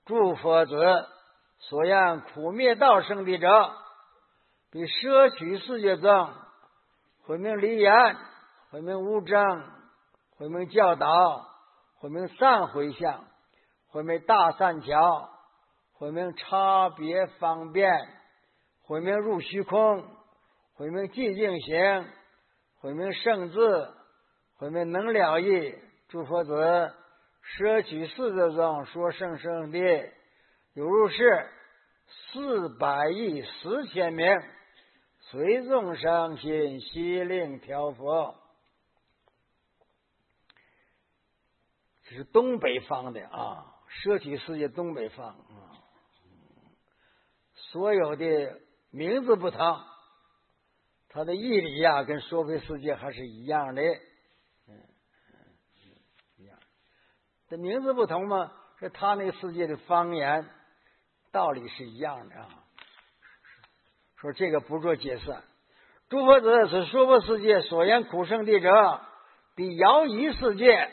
诸佛子所言苦灭道生地者，比摄取世界中回明离言，回明无争，回明教导，回明善回向，回明大善巧，回明差别方便，回明入虚空，回明寂静行，回明圣智，回明能了义。诸佛子摄取世界中说圣圣地，有如是400亿4千名，随众生心悉令调伏。这是东北方的啊，摄取世界东北方啊，所有的名字不同，它的义理呀，跟娑婆世界还是一样的。一样。这名字不同嘛，是他那个世界的方言道理是一样的啊。说这个不做解释。诸佛子是娑婆世界所言苦圣地者，比摇夷世界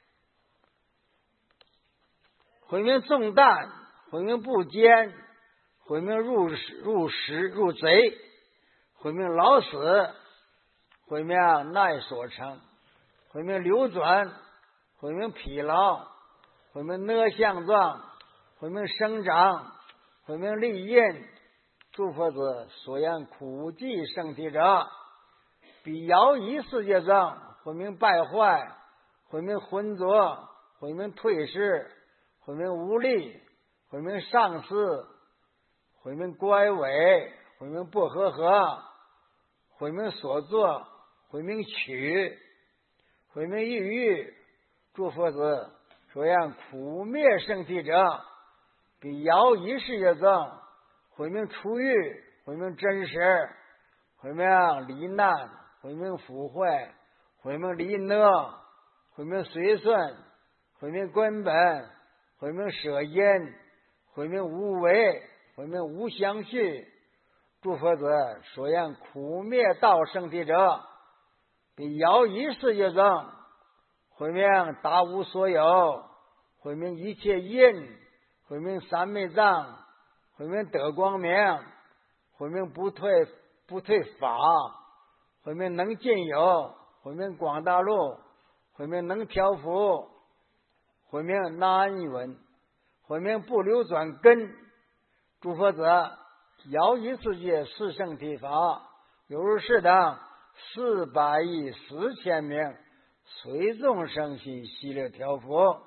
回明重担，回明不坚，回明入贼，回明老死，回明耐所成，回明流转，回明疲劳，回明哪相状，回明生长，回明利印。诸佛子所言苦寂圣体者，比摇夷世界中回明败坏，回明浑浊，回明退失，回明无力，回明丧失，回明乖违，回明不和合，回明所作，回明取，回明抑郁。诸佛子所言苦灭圣体者，比摇夷世界中回明出狱，回明真实，回明离难，回明腐坏，回明离讷，回明随顺，回明根本，回明舍因，回明无为，回明无相续。诸佛子所言苦灭道圣体者，比摇夷世界中回明达无所有，回明一切因，回明三昧藏，回明得光明，回明不退法，回明能尽有，回明广大路，回明能调伏，回明难允，回明不流转根。诸佛子摇夷世界四圣体法，有如是等400亿4千名，随众生心悉令调伏。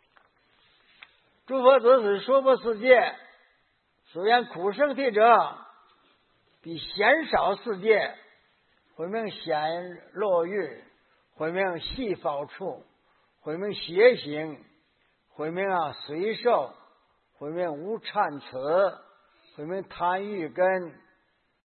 诸佛子是娑婆世界所言苦圣体者，比鲜少世界回明显落欲，回明细法处，回明邪行，回明随受，回明无忏耻，回明贪欲根，